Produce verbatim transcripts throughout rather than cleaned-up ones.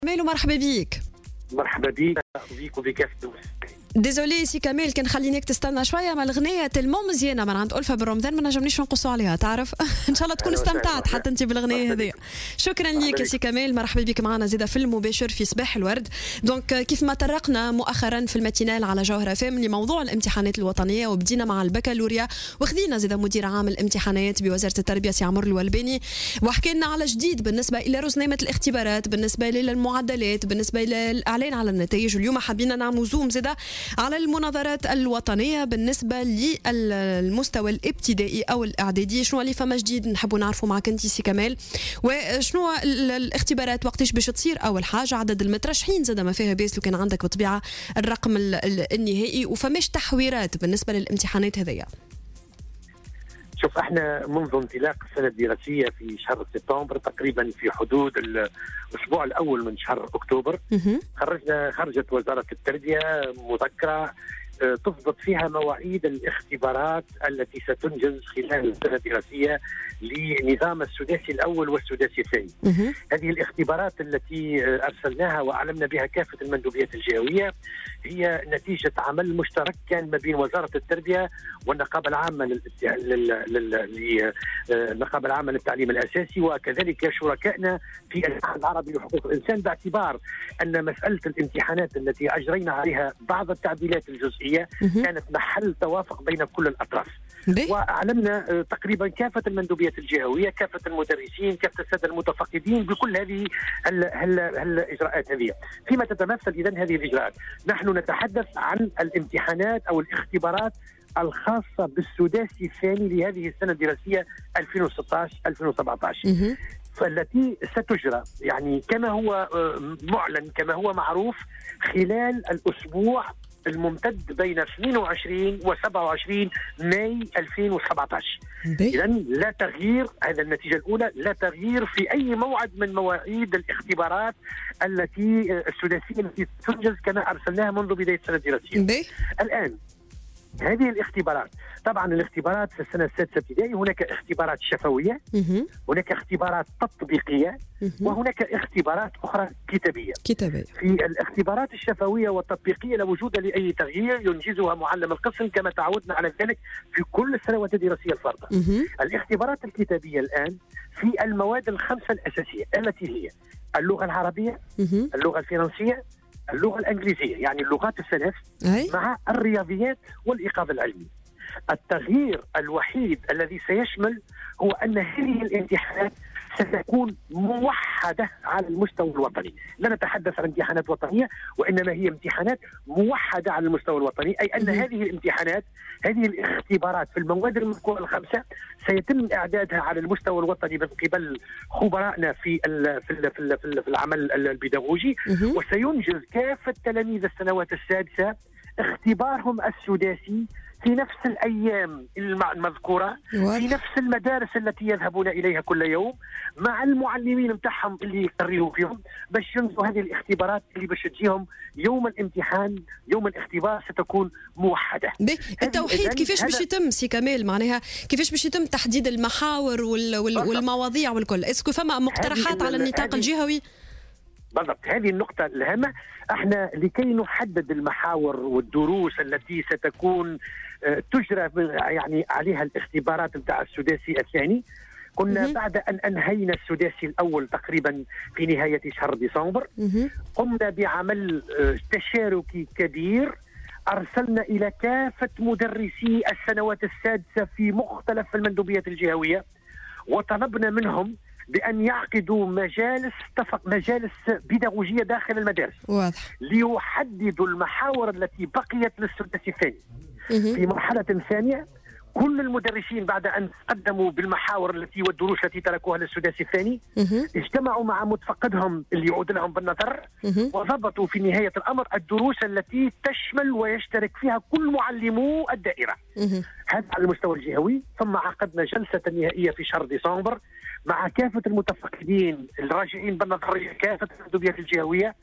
ميلو مرحبا بيك. مرحبا بيك بيك وبكافة المستمعين. ديزولي سي كامل كان خلينيك تستنى شويه، ما الغنيه تلمو مزيانه من عند ألفة بالرمضان ما نجمنيش نقصوا عليها تعرف. ان شاء الله تكون استمتعت حتى انت بالغنيه هذه. شكرا ليك يا سي كامل، مرحبا بك معنا زيده في المباشر في صباح الورد. دونك كيف ما طرقنا مؤخرا في الماتينال على جوهره فام لموضوع الامتحانات الوطنيه، وبدينا مع البكالوريا وخذينا زيده مدير عام الامتحانات بوزاره التربيه سي عمر الولباني، وحكى لنا على جديد بالنسبه الى رزنامه الاختبارات، بالنسبه للمعدلات، بالنسبه للاعلان على النتائج. اليوم حابين نعمل زوم زيده على المناظرات الوطنية بالنسبة للمستوى الابتدائي أو الإعدادي. شنو اللي فما جديد نحبوا نعرفوا معك أنت سي كمال، وشنو الاختبارات وقتاش باش تصير؟ أول حاجة عدد المترشحين زاد ما فيها بيس لو كان عندك بطبيعة الرقم النهائي، وفماش تحويرات بالنسبة للامتحانات هذيا. شوف احنا منذ انطلاق السنه الدراسيه في شهر سبتمبر تقريبا في حدود الاسبوع الاول من شهر اكتوبر خرجنا خرجت وزاره التربيه مذكره تضبط فيها مواعيد الاختبارات التي ستنجز خلال السنه الدراسيه لنظام السداسي الاول والسداسي الثاني. هذه الاختبارات التي ارسلناها واعلمنا بها كافه المندوبيات الجهويه هي نتيجه عمل مشترك كان ما بين وزاره التربيه والنقابه العامه للنقابه العامه للتعليم الاساسي، وكذلك شركائنا في الاتحاد العربي لحقوق الانسان، باعتبار ان مساله الامتحانات التي اجرينا عليها بعض التعديلات الجزئيه كانت محل توافق بين كل الاطراف. واعلمنا تقريبا كافه المندوبيات الجهويه، كافه المدرسين، كافه الساده المتفقدين بكل هذه الاجراءات هذه. فيما تتمثل اذا هذه الاجراءات، نحن نتحدث عن الامتحانات او الاختبارات الخاصه بالسداسي الثاني لهذه السنه الدراسيه ألفين وستة عشر ألفين وسبعة عشر، فالتي ستجرى يعني كما هو معلن كما هو معروف خلال الاسبوع الممتد بين اثنين وعشرين وسبعة وعشرين ماي ألفين وسبعة عشر. إذا لا تغيير، هذا النتيجة الأولى، لا تغيير في أي موعد من مواعيد الاختبارات التي السداسية التي تنجز كما أرسلناها منذ بداية السنة الدراسية. الآن هذه الاختبارات، طبعا الاختبارات في السنة السادسة ابتدائي هناك اختبارات شفوية، هناك اختبارات تطبيقية، وهناك اختبارات أخرى كتابية. كتابية. في الاختبارات الشفوية والتطبيقية لا وجود لأي تغيير، ينجزها معلم القسم كما تعودنا على ذلك في كل السنوات الدراسية الفارطة. الاختبارات الكتابية الآن في المواد الخمسة الأساسية التي هي اللغة العربية، اللغة الفرنسية، اللغة الإنجليزية، يعني اللغات الثلاث، مع الرياضيات والإيقاظ العلمي. التغيير الوحيد الذي سيشمل هو أن هذه الامتحانات ستكون موحدة على المستوى الوطني. لا نتحدث عن امتحانات وطنية، وإنما هي امتحانات موحدة على المستوى الوطني، أي أن هذه الامتحانات هذه الاختبارات في المواد المذكورة الخمسة سيتم إعدادها على المستوى الوطني من قبل خبرائنا في في في العمل البيداغوجي، وسينجز كافة تلاميذ السنوات السادسة اختبارهم السداسي في نفس الأيام المذكورة، في نفس المدارس التي يذهبون إليها كل يوم، مع المعلمين متاعهم اللي يقرروا فيهم باش ينجزوا هذه الاختبارات اللي باش تجيهم يوم الامتحان. يوم الاختبار ستكون موحدة. التوحيد كيفاش باش يتم سي كمال؟ معناها كيفاش باش يتم تحديد المحاور وال وال والمواضيع والكل؟ اسكو فما مقترحات على النطاق الجهوي؟ بالضبط، هذه النقطة الهامة. احنا لكي نحدد المحاور والدروس التي ستكون تجرى يعني عليها الاختبارات نتاع السداسي الثاني، كنا بعد أن أنهينا السداسي الأول تقريبا في نهاية شهر ديسمبر قمنا بعمل تشاركي كبير، أرسلنا إلى كافة مدرسي السنوات السادسة في مختلف المندوبيات الجهوية، وطلبنا منهم بأن يعقدوا مجالس تفق مجالس بيداغوجية داخل المدارس، واضح، ليحددوا المحاور التي بقيت للسداسي الثاني. في مرحلة ثانية كل المدرسين بعد أن قدموا بالمحاور التي والدروس التي تركوها للسداسي الثاني اجتمعوا مع متفقدهم اللي يعود لهم بالنظر، وضبطوا في نهاية الأمر الدروس التي تشمل ويشترك فيها كل معلمو الدائرة. هذا على المستوى الجهوي. ثم عقدنا جلسة نهائية في شهر ديسمبر مع كافة المتفقدين الراجعين بالنظر كافة المندوبيات الجهوية،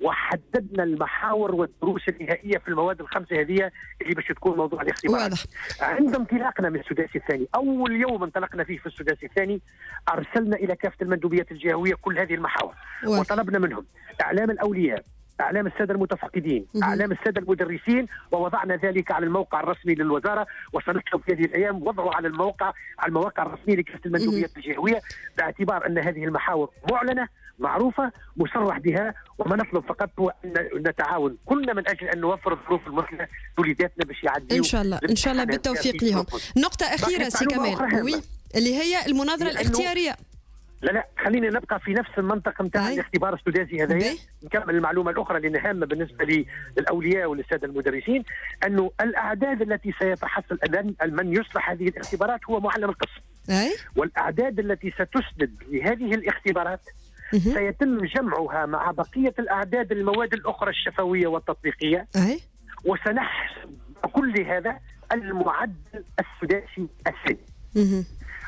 وحددنا المحاور والدروس النهائيه في المواد الخمسه هذه اللي باش تكون موضوع الاختبار. واضح. عند انطلاقنا من السداسي الثاني، اول يوم انطلقنا فيه في السداسي الثاني، ارسلنا الى كافه المندوبيات الجهويه كل هذه المحاور واضح. وطلبنا منهم اعلام الاولياء، اعلام الساده المتفقدين، اعلام الساده المدرسين، ووضعنا ذلك على الموقع الرسمي للوزاره، وسنطلب في هذه الايام وضعه على الموقع على المواقع الرسميه لكافه المندوبيات الجهويه، باعتبار ان هذه المحاور معلنه معروفه مصرح بها، وما نطلب فقط هو ان نتعاون كلنا من اجل ان نوفر الظروف المثلى لوليداتنا باش يعديوا ان شاء الله ان شاء الله بالتوفيق لهم. نقطه اخيره سي كمال، وي اللي هي المناظره الاختياريه. لا لا خلينا نبقى في نفس المنطقه نتاع الاختبار السداسي هذايا. نكمل المعلومه الاخرى اللي هامه بالنسبه للاولياء وللساده المدرسين، انه الاعداد التي سيتحصل من يصلح هذه الاختبارات هو معلم القسم. أي؟ والاعداد التي ستسند لهذه الاختبارات سيتم جمعها مع بقيه الاعداد المواد الاخرى الشفويه والتطبيقيه. أي؟ وسنحسب كل هذا المعدل السداسي الثاني.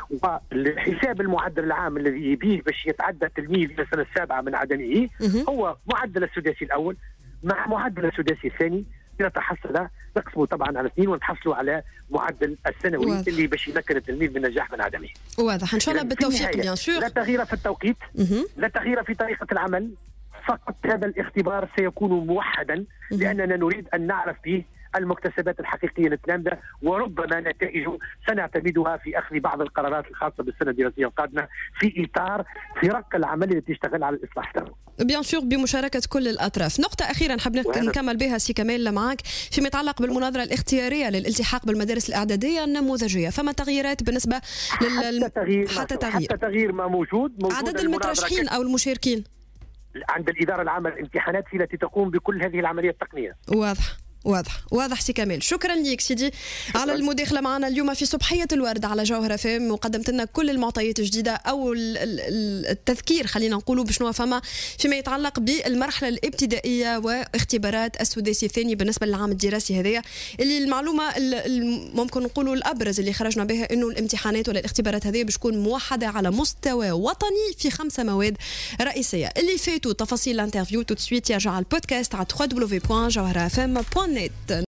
والحساب المعدل العام الذي يبيه باش يتعدى التلميذ الى السنه السابعه من عدمه هو معدل السداسي الاول مع معدل السداسي الثاني، نتحصل نقسمه طبعا على اثنين ونتحصلوا على معدل السنوي واضح. اللي باش يمكن التلميذ من النجاح من عدمه. واضح ان شاء الله بالتوفيق بيان سور. لا تغيير في التوقيت، لا تغيير في طريقه العمل، فقط هذا الاختبار سيكون موحدا لاننا نريد ان نعرف به المكتسبات الحقيقيه للتلامذه، وربما نتائجه سنعتمدها في اخذ بعض القرارات الخاصه بالسنه الدراسيه القادمه في اطار فرق العمل التي تشتغل على الاصلاح التربوي. بيان سور بمشاركه كل الاطراف. نقطه اخيره نحب نكمل بها سي كمال معك فيما يتعلق بالمناظره الاختياريه للالتحاق بالمدارس الاعداديه النموذجيه، فما تغييرات بالنسبه لل حتى تغيير حتى تغيير حتى تغيير ما موجود, موجود عدد المترشحين او المشاركين عند الاداره العامه للامتحانات هي التي تقوم بكل هذه العمليه التقنيه. واضح واضح واضح سي كمال. شكرا ليك سيدي شكرا. على المداخله معنا اليوم في صبحيه الورد على جوهره فام، وقدمت لنا كل المعطيات الجديده او التذكير خلينا نقولوا بشنو فما فيما يتعلق بالمرحله الابتدائيه واختبارات السداسي الثاني بالنسبه للعام الدراسي هذايا، اللي المعلومه ممكن نقولوا الابرز اللي خرجنا بها انه الامتحانات ولا الاختبارات هذه بتكون موحده على مستوى وطني في خمسه مواد رئيسيه. اللي فاتوا تفاصيل الانترفيو تو سويت يرجع البودكاست على دبليو دبليو دبليو بوان جوهره فام بوان نت.